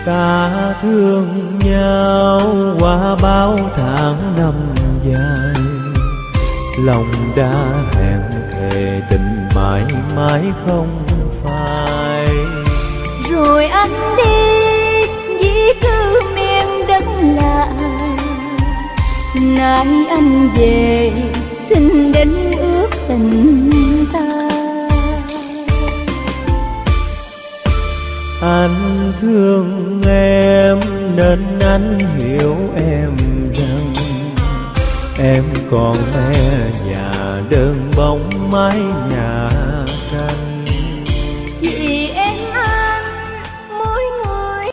ta thương nhau qua bao tháng năm dài, lòng đã hẹn thề tình mãi mãi không phai. Rồi anh đi vì cứ miền đất lạ, nay anh về xin đến ước tình ta. Anh thương em nên anh hiểu em rằng em còn mẹ già đơn bóng mái nhà